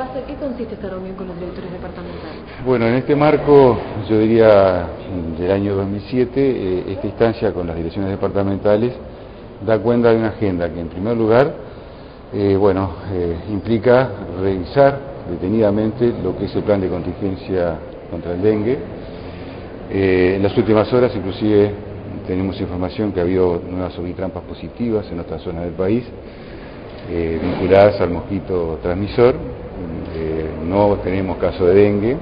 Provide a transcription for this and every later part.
pasa? ¿Qué consiste esta reunión con los directores departamentales? Bueno, en este marco, yo diría, del año 2007, esta instancia con las direcciones departamentales da cuenta de una agenda que, en primer lugar, implica revisar detenidamente lo que es el plan de contingencia contra el dengue. En las últimas horas, inclusive, tenemos información que ha habido nuevas ovitrampas positivas en otras zonas del país, vinculadas al mosquito transmisor. No tenemos caso de dengue.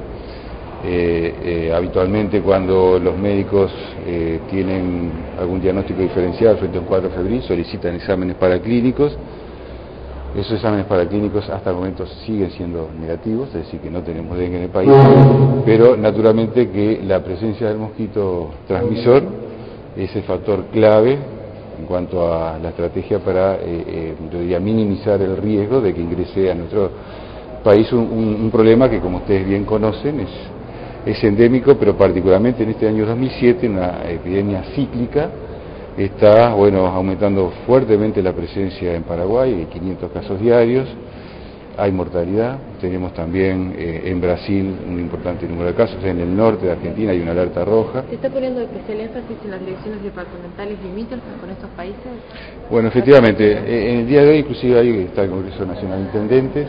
Habitualmente, cuando los médicos tienen algún diagnóstico diferencial frente a un cuadro febril, solicitan exámenes paraclínicos. Esos exámenes paraclínicos hasta el momento siguen siendo negativos, es decir, que no tenemos dengue en el país, pero naturalmente que la presencia del mosquito transmisor es el factor clave en cuanto a la estrategia para, yo diría, minimizar el riesgo de que ingrese a nuestro país un problema que, como ustedes bien conocen, es endémico, pero particularmente en este año 2007, una epidemia cíclica. Está, aumentando fuertemente la presencia en Paraguay, hay 500 casos diarios, hay mortalidad. Tenemos también en Brasil un importante número de casos, en el norte de Argentina hay una alerta roja. ¿Se está poniendo especial énfasis en las direcciones departamentales limítrofes con estos países? Bueno, efectivamente, en el día de hoy inclusive ahí está el Congreso Nacional de Intendentes,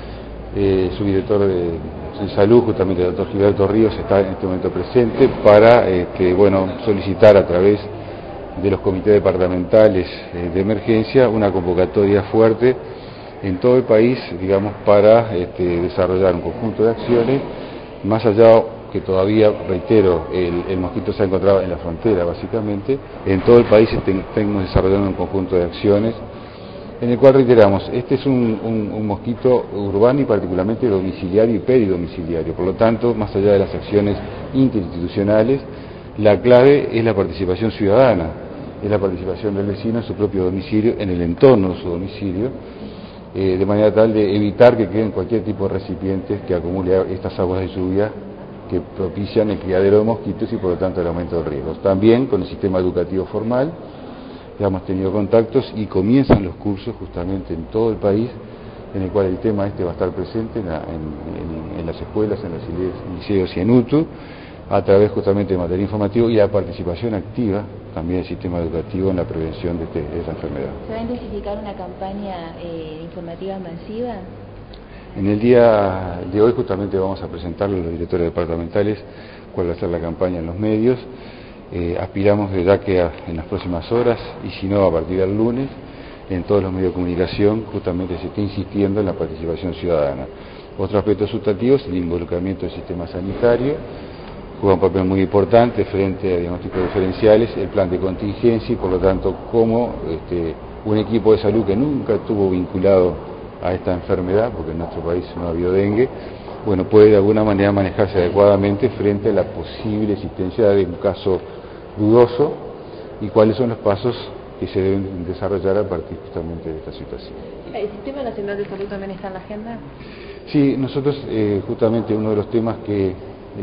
su director de salud, justamente el doctor Gilberto Ríos, está en este momento presente para solicitar a través de los comités departamentales de emergencia una convocatoria fuerte en todo el país, digamos, para desarrollar un conjunto de acciones, más allá que todavía, reitero, el mosquito se ha encontrado en la frontera, básicamente. En todo el país estamos desarrollando un conjunto de acciones en el cual, reiteramos, este es un mosquito urbano y particularmente domiciliario y peridomiciliario. Por lo tanto, más allá de las acciones interinstitucionales, la clave es la participación ciudadana, es la participación del vecino en su propio domicilio, en el entorno de su domicilio, de manera tal de evitar que queden cualquier tipo de recipientes que acumule estas aguas de lluvia que propician el criadero de mosquitos y por lo tanto el aumento de riesgos. También con el sistema educativo formal, ya hemos tenido contactos y comienzan los cursos justamente en todo el país, en el cual el tema va a estar presente en las escuelas, en los liceos y en UTU, a través justamente de material informativo y la participación activa también del sistema educativo en la prevención de esta enfermedad. ¿Se va a intensificar una campaña informativa masiva? En el día de hoy justamente vamos a presentarle a los directores departamentales cuál va a ser la campaña en los medios. Aspiramos de ya que en las próximas horas, y si no a partir del lunes, en todos los medios de comunicación justamente se está insistiendo en la participación ciudadana. Otro aspecto sustantivo es el involucramiento del sistema sanitario. Juega un papel muy importante frente a diagnósticos diferenciales, el plan de contingencia y por lo tanto como un equipo de salud que nunca estuvo vinculado a esta enfermedad, porque en nuestro país no ha habido dengue, puede de alguna manera manejarse adecuadamente frente a la posible existencia de un caso dudoso y cuáles son los pasos que se deben desarrollar a partir justamente de esta situación. ¿El Sistema Nacional de Salud también está en la agenda? Sí, nosotros justamente uno de los temas que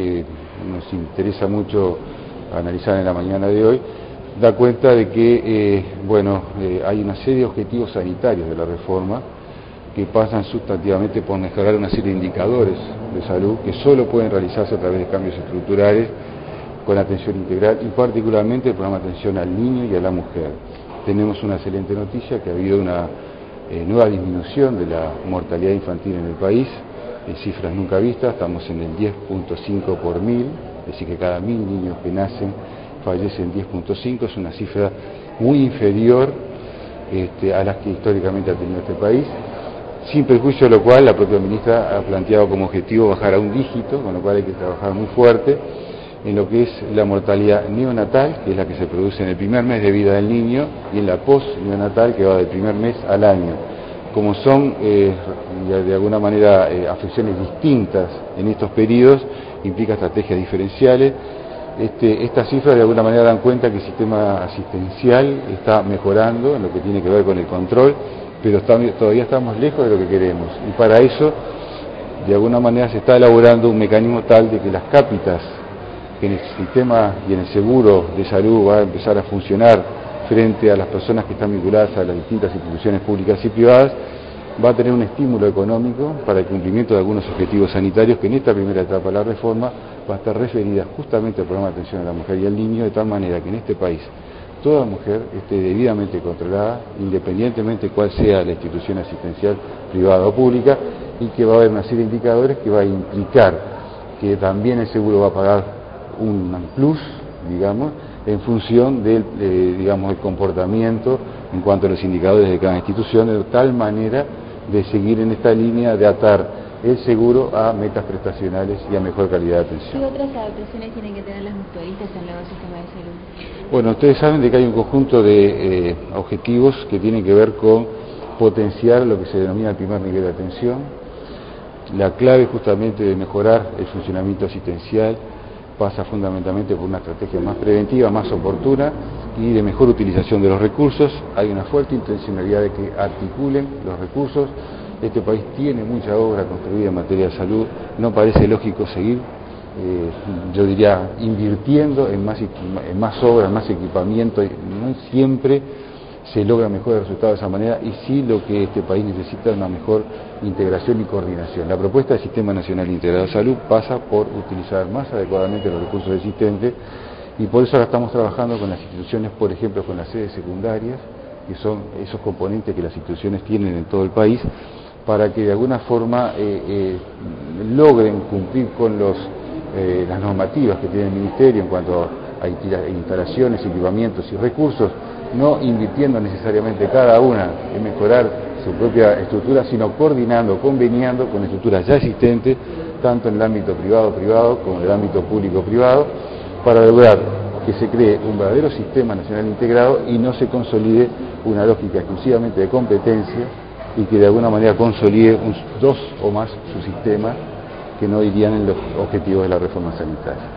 nos interesa mucho analizar en la mañana de hoy, da cuenta de que hay una serie de objetivos sanitarios de la reforma que pasan sustantivamente por mejorar una serie de indicadores de salud que solo pueden realizarse a través de cambios estructurales con atención integral y particularmente el programa de atención al niño y a la mujer. Tenemos una excelente noticia, que ha habido una nueva disminución de la mortalidad infantil en el país, en cifras nunca vistas, estamos en el 10.5 por 1000, es decir que cada 1000 niños que nacen fallecen 10.5, es una cifra muy inferior a las que históricamente ha tenido este país, sin perjuicio de lo cual la propia ministra ha planteado como objetivo bajar a un dígito, con lo cual hay que trabajar muy fuerte en lo que es la mortalidad neonatal, que es la que se produce en el primer mes de vida del niño, y en la post-neonatal, que va del primer mes al año. Como son de alguna manera afecciones distintas en estos periodos, implica estrategias diferenciales. Estas cifras de alguna manera dan cuenta que el sistema asistencial está mejorando en lo que tiene que ver con el control, pero todavía estamos lejos de lo que queremos. Y para eso, de alguna manera, se está elaborando un mecanismo tal de que las cápitas que en el sistema y en el seguro de salud va a empezar a funcionar frente a las personas que están vinculadas a las distintas instituciones públicas y privadas, va a tener un estímulo económico para el cumplimiento de algunos objetivos sanitarios que en esta primera etapa de la reforma va a estar referida justamente al programa de atención a la mujer y al niño, de tal manera que en este país toda mujer esté debidamente controlada, independientemente cuál sea la institución asistencial privada o pública, y que va a haber una serie de indicadores que va a implicar que también el seguro va a pagar un plus, digamos, en función del digamos, el comportamiento en cuanto a los indicadores de cada institución, de tal manera de seguir en esta línea de atar el seguro a metas prestacionales y a mejor calidad de atención. ¿Qué otras adaptaciones tienen que tener las mutualistas al nuevo sistema de salud? Bueno, ustedes saben de que hay un conjunto de objetivos que tienen que ver con potenciar lo que se denomina el primer nivel de atención. La clave justamente de mejorar el funcionamiento asistencial pasa fundamentalmente por una estrategia más preventiva, más oportuna y de mejor utilización de los recursos. Hay una fuerte intencionalidad de que articulen los recursos. Este país tiene mucha obra construida en materia de salud, no parece lógico seguir, yo diría, invirtiendo en más obras, más equipamiento. No siempre se logra mejores resultados de esa manera, y sí lo que este país necesita es una mejor integración y coordinación. La propuesta del Sistema Nacional Integrado de Salud pasa por utilizar más adecuadamente los recursos existentes, y por eso ahora estamos trabajando con las instituciones, por ejemplo, con las sedes secundarias, que son esos componentes que las instituciones tienen en todo el país, para que de alguna forma logren cumplir con las normativas que tiene el Ministerio en cuanto a instalaciones, equipamientos y recursos, no invirtiendo necesariamente cada una en mejorar su propia estructura, sino coordinando, conveniando con estructuras ya existentes, tanto en el ámbito privado como en el ámbito público-privado, para lograr que se cree un verdadero sistema nacional integrado y no se consolide una lógica exclusivamente de competencia, y que de alguna manera consolide dos o más subsistemas que no irían en los objetivos de la reforma sanitaria.